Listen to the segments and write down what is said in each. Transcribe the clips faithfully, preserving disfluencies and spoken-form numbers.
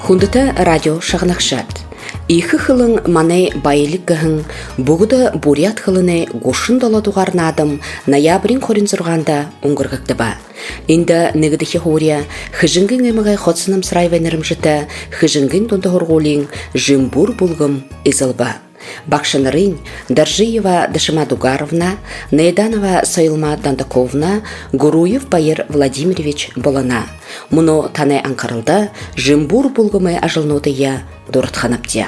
Хундыта радио шағнақшат. Иқы қылың маны байлық ғың, бұғыда бурят қылыны ғошын доладуғарна адым ноябрин қорын зұрғанда ұңғырғықты ба. Инда нігідіхе хория, хыжынгын еміғай қотсыным сырайвайнырым жыта, хыжынгын донды хорғолин жымбур бұлғым изыл ба. Бакшанырын Даржиева Дашима Дугаровна, Наеданова Саилма Дандаковна, Гуруев Байыр Владимирович Болана. Мұны таны аңқарылда жымбур бұлғымай ажылнотыя дұртханаптия.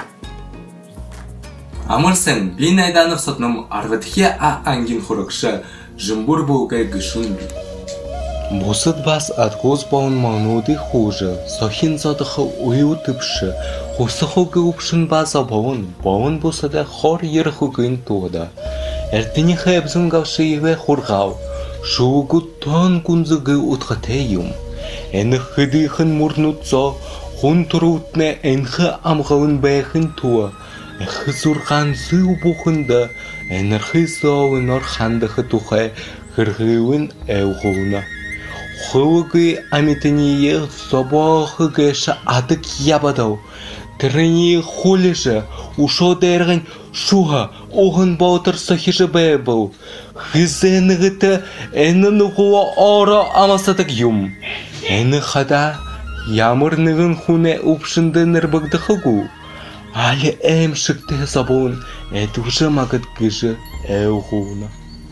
Амырсын, бен Айданов сотным арғытхе а ангин құрықшы жымбур бұлғай гүшін бі. Босыд бас атқоз бауын маңуды хожы, сахин задықы ойу тыпшы, хосы хоғы ұпшын база бауын, бауын босыда хор ер хугын туғыда. Әртіні хайбзын ғавшы еве хорғау, шуғы тон күнзігі ұтқатайым. Әні хыдыхын мұрнутса, хун тұрутны әнхі амғауын бәйхін туа, әхі зұрған зүй бұқында, әнірхі зауын архандықы тұқай ғырғыуын әуғуына. Хөвігі амитіние собағығышы адық ябадау. Тіріне холежі, ұшо дәргін шуға оғын баутыр сахижы бәйбау. Хызенігіті әнін ұғуа ара амасадық юм. Әні қада ямырнығын хуне ұпшынды нірбігді қығу. Алі әм шықты забуын әдужы мағыт гіжі әуғуына.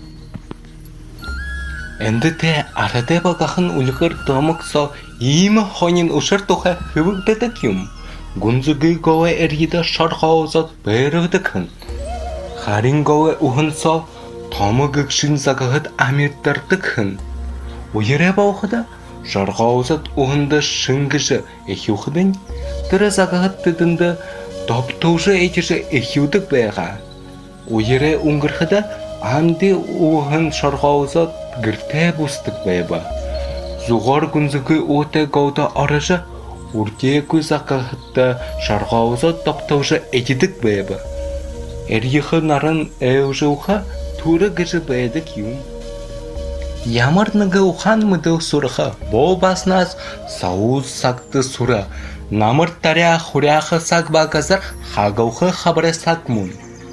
Әнді те арады бағағын үлгір домықса емі хонин ұшыр тұға хөвігдедік юм. Гүнзігі гауы әргеді шарғаузат бәрігдікін. Харин гауы ұғынса тамы гүкшін зағығыд амирдардікін. Ойыры бауғыда шарғаузат ұғынды шыңгыжы әхеуғыдың, түрі зағығыд түдінді доптаужы әтежі әхеудік бәйға. Ойыры ұңғырғыда Амди уғын шарғаузат гірте бұстық бәйба. Зуғар күнзігі өте ғауда арыжы, үрте көз ақығытты шарғаузат доптаужы әтедік бәйба. Әріғі нарын әужы ұға түрі гіжі бәйдік юм. Ямырнығы ұған мұдық сұрығы, бұл басназ сауыз сақты сұры, намыр таря хұряқы сақ бағазыр қағауғы қабыры сақ мұн.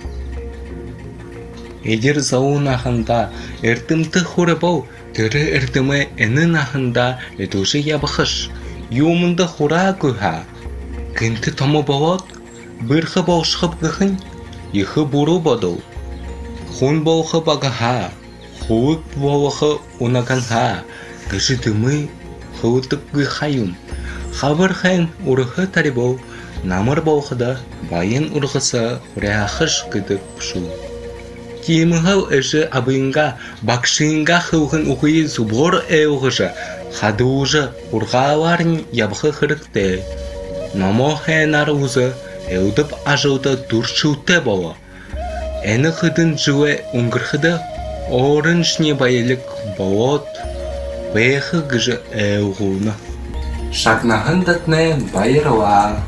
Эдер зауын ағында әртімті хоры бау, түрі әртімі әнін ағында әдуші ябықыш. Юмынды хора көға. Кінті тамы бауад, бірхі баушықып ғығын, ехі бұру бадыл. Хун бауқы бағаға, хуык бауқы унағанға, гіші дымы хуытып ғайым. Хабыр қайын ұрығы тарі бау, намыр бауқыда байын ұрғысы хұряқыш күдік пұшу. Киеміғау әші абыйынға, бақшыйынға қылғын ұғыйы зубор әуғыжы, қады ұжы ұрғаларын ябықы қырықты. Намо әнар ұзы әудіп ажылды дұршылты бауы. Әні қыдын жылы ұңғырқыды, орын шіне байылық бауыд, бәйқы ғыжы әуғуны. Шақнағын дәтіне байырыла.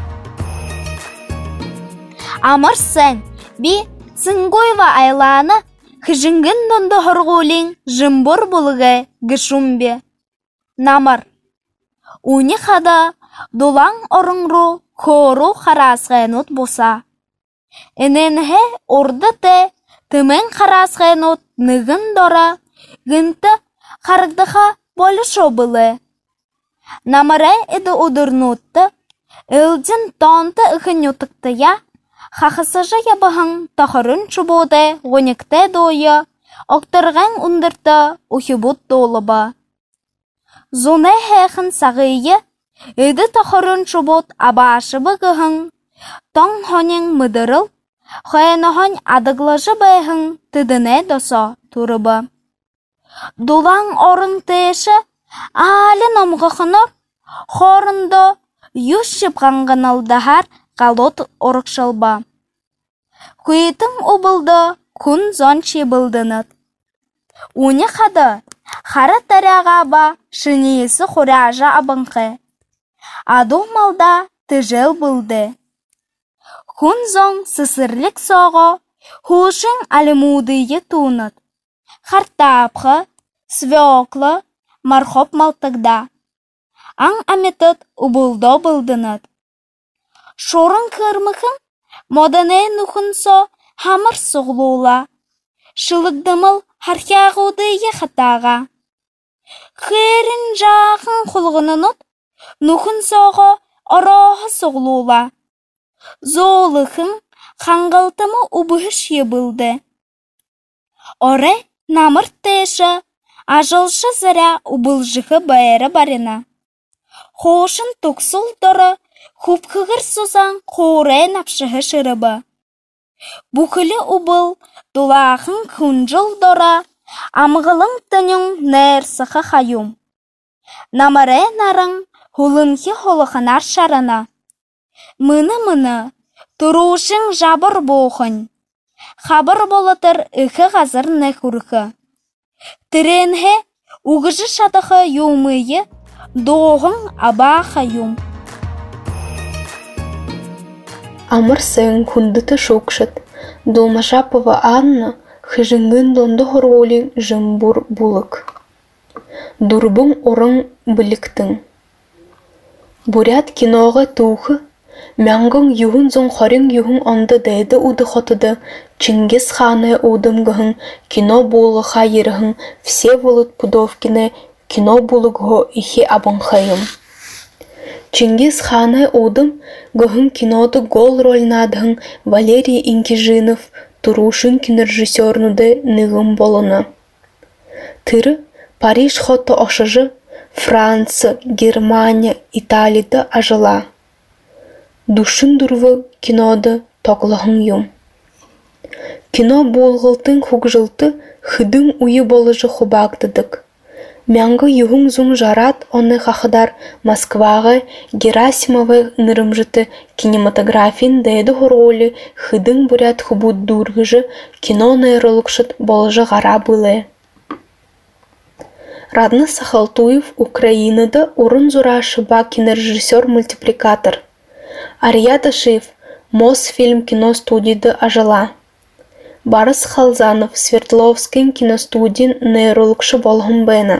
Амырсын, би Цынгойва айланы хыжынгын донды хорғолин жымбор болығы гышумбе. Намыр. Уни қада долаң орыңру хору қарасғайнут боса. Эненге орды те тымен қарасғайнут нығын дора гынты қарғдыға болышо бұлы. Намыры еді удырнутты, үлдін тонты үхін ютықты я, Хақысыжы ябығын тақырын чубоды ғонекте дойы, оқтырған ұндырды ұхибут долыба. Зоне хәқін сағыйы, өді тақырын чубот абашы бұғығын, тоң хонен мұдырыл, хойнығын адығлажы бәйхін тыдыне доса тұрыбы. Дулаң орын тейші, алі номғықыныр, хорынды юш шыпқанғын алдағар, Қалот орықшылба. Құйтың обылды, күн зон чебілдінет. Уни қады, қары таряға ба, шынейесі құряжа абынқы. Аду малда тыжыл білді. Күн зон сысырлік соғы, хушын алимудыйы туынет. Қартапқы, свеклы, мархоп малтыгда. Аң аметет убулдо былдынет. шорын кырмыхын, модане нухынсо хамыр соғлула. Шылыгдымыл хархягуды ехатаға. Херін жағын құлғынынут, нухын соғы ороғы соғлула. Зоолықын қаңғалтымы убыхыш ебылды. Оре намырт тейші, ажылшы зіря убылжығы байыры барына. Хошын тұқсыл дұры, хупқығыр сузан қоре напшығы шырыбы. Бүкілі убыл, дулағын күнжыл дұра, амғылың түнің нәрсіқі қайым. Намыры нарың хулынхи холықынар шарына. Мыны-мыны, тұрушың жабыр боғын. Хабыр болытыр үкі ғазыр нәхүрікі. Тіренхе уғыжы шатықы юмыйы, доғын аба қайым. Амырсың күндіті шоқшыт, Долмашапова Анна хыжыңын донды хоролин жымбур булык. Дурбың орың біліктің. Бурят киноға туқы, мәңгің юғын зон хорин юғын онды дәйді уды хотыды, Чингис ханы удымғын кино болғы хайырғын Всеволод Пудовкины кино болығы ихе абынхайым. Чингис ханы удым гыхын киноды гол рольнадығын Валерий Инкижинов турушын кинорежиссернуды нығым болыны. Тыры Париж хоты ошыжы Франция, Германия, Италияда ажыла. Душын дұрвы киноды тоғылығын юм. Кино болғылтын хугжылты хыдың уйы болыжы хубагдыдық. Мяңғы юғың зұң жарат оны қақыдар Москваға Герасимовы нырымжыты кинематографин дәйді хоролі хыдың бурят хубуд дұрғыжы кино нейролықшыт болыжы ғара былы. Радны Сахалтуев Украинада урын зурашы ба кинорежиссер-мультипликатор. Ария Шиф Мосфильм киностудиды ажыла. Барыс Халзанов Свердловскин киностудин нейролықшы болғын бәйна.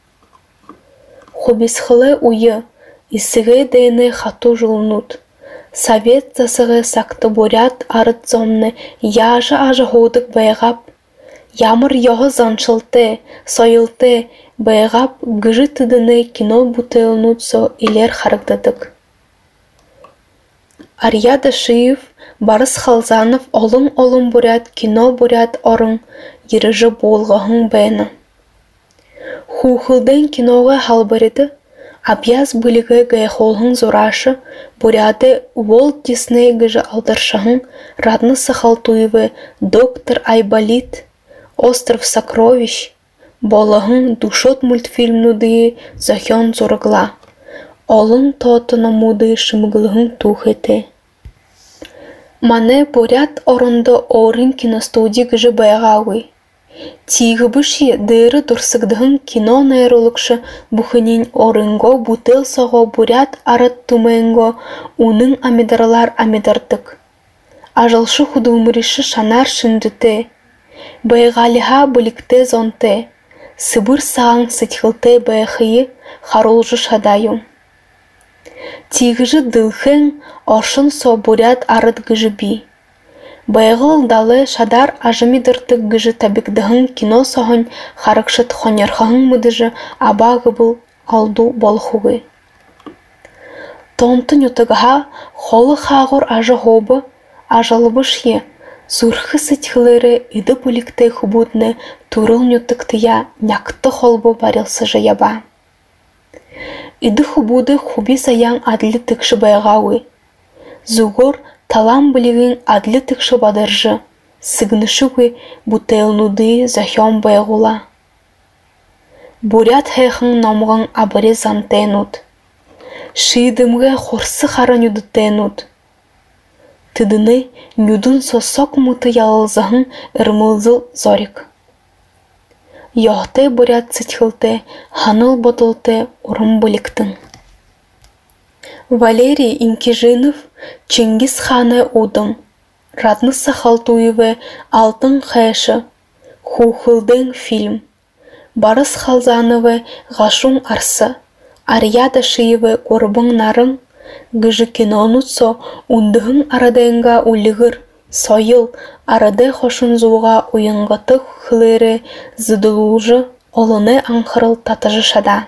Хубисхылы уйы, исігі дейіні хату жылынут. Совет засығы сақты бурят арыт зомны яжы ажы ғудық байғап. Ямыр йоғы заншылты, сойылты, байғап гыжы тыдыны кино бутылнутсо илер харагдадық. Ария Шиев Барыс Халзанов олың-олың бурят кино бурят орың еріжі болғығың бәйна. Хухылден киноға халбарыды, абьяз білігі гайхолғың зорашы буряды Уолт Дисней гыжы алдаршығың Радны Сахалтуевы Доктор Айболит, Остров сокровищ, болығың душот мультфильмнуды захен зорығла. Олың тотына муды шымғылығың тухеті. Мане бурят орынды орын киностудия гыжы байғауы. Тиғы бұшы дыры дұрсығдығын кино нейролықшы бұхынин орынго бутыл соғы бурят арат тумайынго уның амидаралар амидардық. Ажалшы худумырышы шанар шындыты. Байғалиға білікті зонты. Сыбыр сағын сытхылты байқıyы харолжы шадайым. Тигіжі дылхын ошын со бурят арыт гыжы би. Байғыл далы шадар ажымидыртық гыжы табикдығын кино соғын харықшыт хонерхағын мұдыжы абағы бұл алду болхуғы. Тонтын ютығыға холы қағыр ажы хобы, ажалыбыш е, зұрхы сытхылары иды бүлікті хубудны турыл нютықтыя някты холбы барылсы жаяба. Иды хубуды хуби саян адлы тыкшы байғауы. Зугор талам білігін адлы тыкшы бадыржы, сыгнышығы бутылнуды захен байғула. Бурят хэхын намғын абыры зантенут. Шидымғы хорсы харан юдытенут. Тыдыны нюдын сосок мұты ялылзығын ырмылзыл зорик. Йохты бурят цитхылты, ханыл ботылты урым біліктің. Валерий Инкижинов Чингис ханы удым. Радны Сахалтуевы Алтын хэшы. Хухылдың фильм. Барыс Халзановы Ғашун арсы. Ария Шиевы Көрбің нарың. гыжы кинонутсо ундыхын арадайынга улигыр, сойыл, арадай хошун зуға уйынгатык хылыры зыдылужы олыны аңхырыл татыжы шада.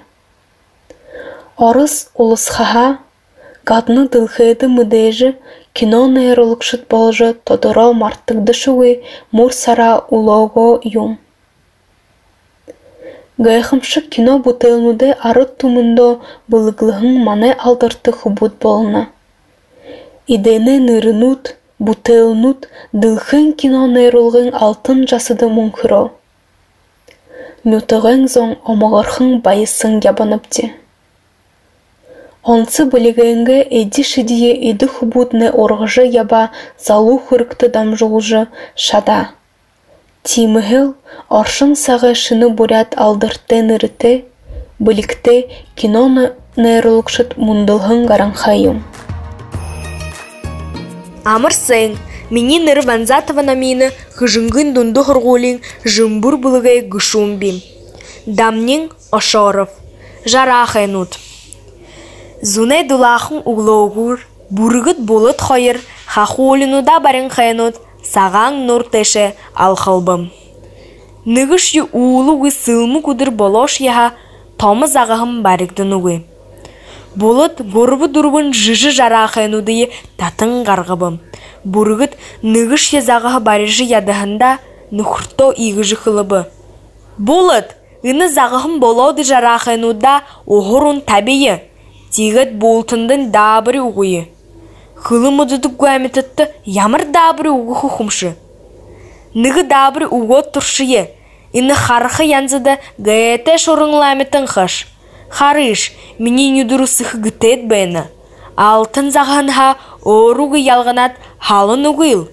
Орыс улысхаха, гадны дылхыды мыдежы кино нейролукшыт болжы тодоро мартыгды шуы мурсара улого юм. Гайхымшы кино бутылнуды арыт тумындо былыглыхын мане алдырты хубут болна. Идене нырынут, бутылнут дылхын кино нейролгын алтын жасыды мунхыро. Мютығын зоң омағырхын байысын ябаныпти. Онсы білігінгі эди шидие иді хубутны орғыжы яба залу хүрікті дамжылжы шада. Тимігіл оршын сағы шыны бурят алдырты нырыты, білікті кино нейролукшыт мұндылғын гаранхайым. Амырсың, мені ныры ванзатова намины хыжынгын дунду хыргулин жымбур бұлығай гышумбим. Дамнин Ошоров, жарахайнут. Зунай дулахын углоугур, бургыт болыт хойыр, хахулинуда барын хайнут, саған нур теше алхылбым. Ныгыш ю улуғы сылмы кудыр болош яха, томы зағығым барыгдынуғы. Болыт горбы дурбын жыжы жарахайнудыйы татын гарғыбым. Бургыт ныгыш я зағығы барыжы ядығында нұхырто игыжы хылыбы. Болыт, ыны зағығым болоды жарахайнуда оғырун табейі. Тигет болтындың дабыры уғыйы. Хылым ұдыдық гуәмететті ямыр дабыры уғы хұхымшы. Ныгы дабыры уғы тұршыйы. Ины харқы янзыда гәйеті шорыңламетін қыш. Харыш, менен юдыру сықы гітет бәйіні. Алтын зағанға оруғы ялғанат халын уғыл.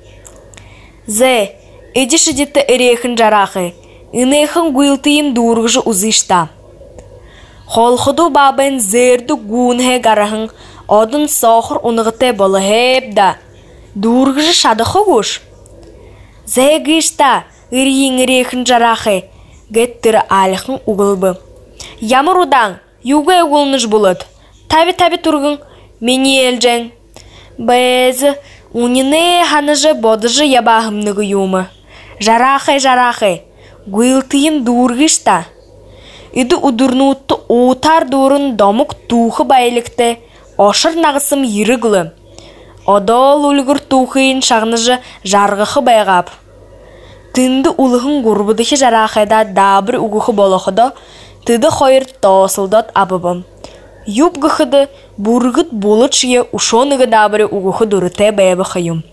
Зэ, эді шыдетті әрейхін жарақы. Инейхін гуылтыйым дұрғыжы ұзышта. Холхуду бабын зерді гуынхе гарахын, одын соқыр ұнығыте болы хеп да. Дұрғыжы шады қоғыш. Зәгішта, үрейін үрейхін жарақы, геттірі алықын ұғылбы. Ямыр ұдан, юға ұғылныш бұлыд. Таби-таби тұрғын, мені елжен. Бәзі, унине ханыжы бодыжы ябағымнығы юмы. Жарақы-жарақы, гүйлтейін дұрғышта. Иді удурнуутты отар дұрын домук тухы байлікті, ошыр нағысым ерігілі. Одол үлгір тухыйын шағныжы жарғықы байгап. Тынды улығын ғұрбыдығы жарақайда дабыр уғықы болықыды, тыды қойыр тосылдат абыбым. Юп ғықыды бұрғыт болыт шие ушонығы дабыры уғықы дұрыте бәйбі қайым.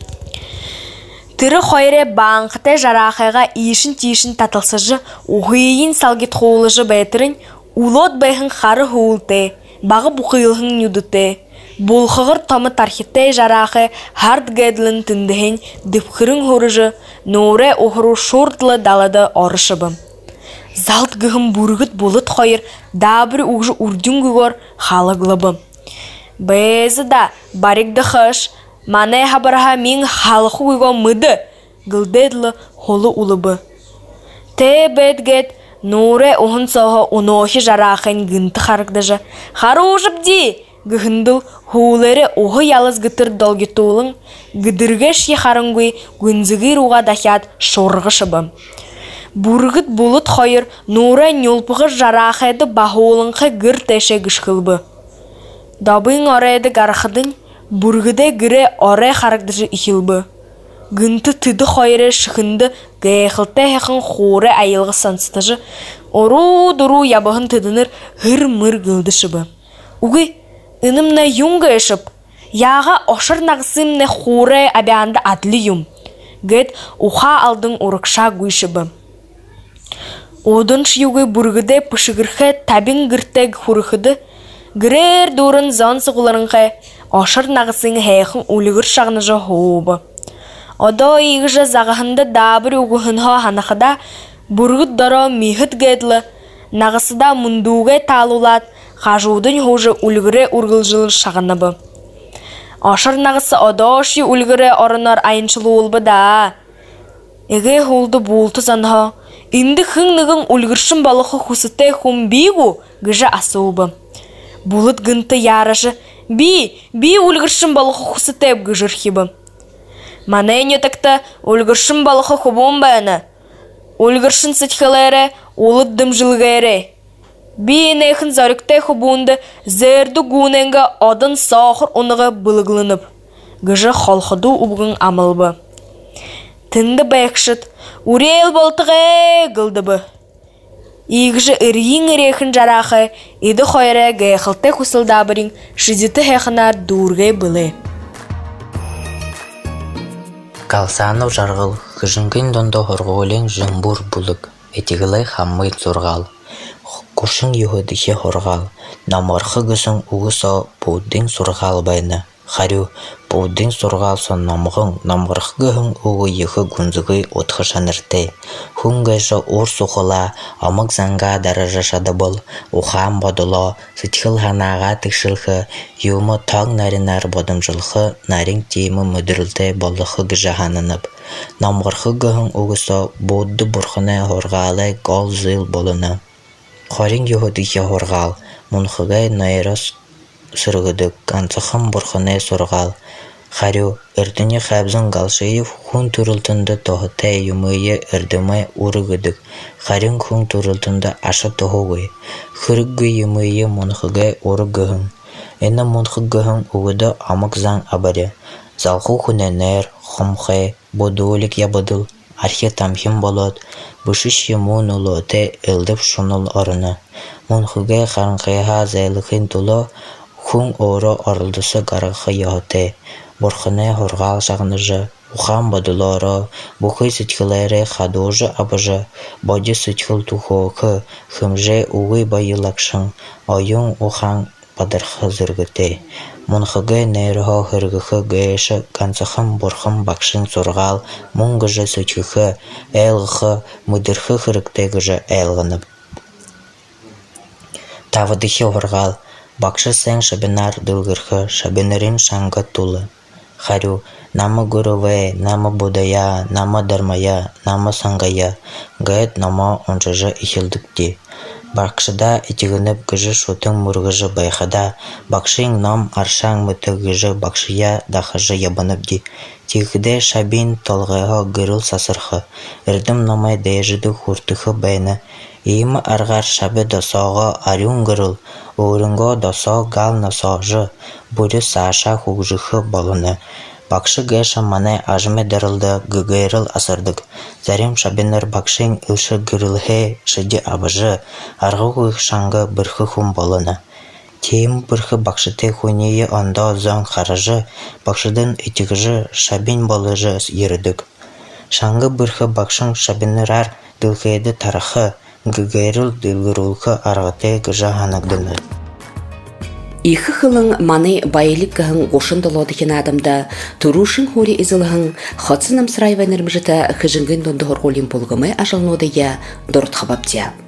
Тыры қойре банқыты жарақайға ишін-тишін татылсыжы уғыйын салгет қолыжы бәйтірін улот бәйхін қары хуылты, бағы бұқиылғын юдыты. Болқығыр томы тархетте жарақы хард гәділін тіндіхін дыпқырын хорыжы, норе оғыру шортлы далады орышыбым. Залт ғығым бұрғыт болыт қойыр дабыры уғжы үрдін ғығыр қалығылыбым. Бәзі да барекді қыш, мане хабарха мин халқы уйго мыды, гылдедлы холы улыбы. Те бәдгет, нуре ухын соғы унохи жарақын гынты харықдыжы. Харужып ди, гыхындыл хулері оғы ялыз гытыр долгетуылың, гыдыргеш ехарыңгуй гүнзігі руға дахят шорғышыбы. Бургыт болыт қойыр нуре нюлпығы жарақайды бағуылыңқы гыр тәші гышқылбы. Дабын орайды гарқыдың, бургыде гыре оре харагдыжы ихилбы. Гынты тыды хойре шықынды гайхылты хеқын хоре айылғы сансытыжы, ору-дуру ябығын тыдыныр ғыр-мыр гылдышыбы. Уғы, ынымна юнга ешіп, яға ошыр нағысымны хоре абианды адлы юм. Гэт уха алдың урықша гүйшібі. Одынш юғы бургыде пышығырхы табин гыртег хурықыды, гырер дурын зон сығыларынғы ошыр нағысын хейхін үлігір шағныжы хоубы. Одо игыжы зағығынды дабыр уғығынға ханақыда бургыт доро михыт гэдлы, нағысыда мұндуғай талулат, қажудың хожы үлгіре үргілжылы шағыныбы. Ошыр нағысы одо ши үлгіре орынар айыншылы олбы да. Эге холды болты занға, инді хыңнығын үлгіршін балықы хусытай хум бейгу гыжы асуыбы. Булыт гынты ярышы Би, би ульгыршын балықы құсытайып гыжыр хибы. Мана не такта ульгыршын балықы хубуын баяна. Ульгыршын сытхылары улыт дымжылғайры. Би нейхін зарыктай хубуынды зерді гуненга одын сахыр оныға бұлығылынып. Гыжы холхыду убғын амылбы. Тынды байқшыт, урел болтығы гылдыбы. Игжі үрейін үрейхін жарақы, еді қойыры ғайқылтай құсылдабырын шызеті хәқынар дұрғай бұлы. Калсанов жарғыл, күжінген донды хорғолен жыңбур бұлық, етігілай хаммайт зорғал. Кушын юхыдыхе хорғал, намарқы күсін ұғыса бұддың сұрғал байны. Харю, бұддың сұрғал сон намғын, намғырқы күхін ұғы ехі күнзігі отқы шанырты. Хүн ғайшы ұр сұқыла, амық заңға даража шады бол, ұқан бодыло, сытхыл ханаға тікшілхі, юмы таң наринар бодым жылхы, нарин теймі мүдірілті болықы гіжаханынып. Намғырқы күхін ұғыса бұдды бұрқыны хорғалы гол зыл болыны. Хорин юхыдыхе хорғал, мұнқығай найрас сұрғыдық, қанцықым бұрқыны сұрғал. Харю, үрдіне қабзын қалшайып, хүн түрілтінді тоғытай юмыйы үрдімай ұрығыдық. Харин хүн түрілтінді ашы тоғығы. Хүріггі юмыйы мұнқығай ұрығығын. Әні мұнқығығын ұғыды амық заң абары. Залқу хүненер, құмқай, бодуылік ябыдыл. Архи тамхим болот, бұшыш емуын ұлыты үлдіп шуныл орыны. Мұнқығай қарынқайға зайлықын тұлы, хүн оры орылдысы қарықы яғыты. Бұрқыны хорғал шағыныжы, ұқан бодылары, бұқы сүткілері қадужы абыжы, боди сүткіл тұхуқы, хүмже ұғы байылақшың, ойын ұқан падырқы зүргіті. Мұнқығы нейріға хүргіқы гөйші, қанцықым бұрқым бақшын сұрғал, мұңғыжы сүткіқы, әйлғықы, мүдірқы хүріктегіжі әйлғынып. Тавыдықы орғал, бақшы сәң шабинар дылғырқы, шабинарин шаңғы тулы. Харю, намы гүріве, намы будая, намы дармая, намы саңғая, ғайт намы онжыжы ихілдікті. Бақшыда етігініп гіжі шутың мұрғыжы байқада, бақшың нам аршаң мүті гіжі бақшыя дақыжы ябынып ди. Тегіде шабин толғайға гүріл сасырқы, үрдім намай дәйжіді хұртықы бәйні. Ийімі арғар шабы досаға арюн гүріл, орынға доса гал насажы, бүрі саша хуғжықы болыны. Бақшы гайша манай ажме дарылды гыгайрыл асырдық. Зарим шабинер бақшын үлші гүрілхе шыди абыжы, арғы ғық шаңғы бірхі хум болыны. Тейім бірхі бақшыты хунейі онда зон қарыжы, бақшыдың етігіжі шабин болыжы ерідік. Шаңғы бірхі бақшын шабинер ар дылғайды тарықы, гыгайрыл дылғырулқы арғыты гыжа ханагдыны. Ихы хылың маны байлик кахын гошын долодыхен адамда турушын хори изылхын хатсынам срайвайнырмжыта хыжынгын донды хорголин полгымы ажалнодыя дорт хабаптя.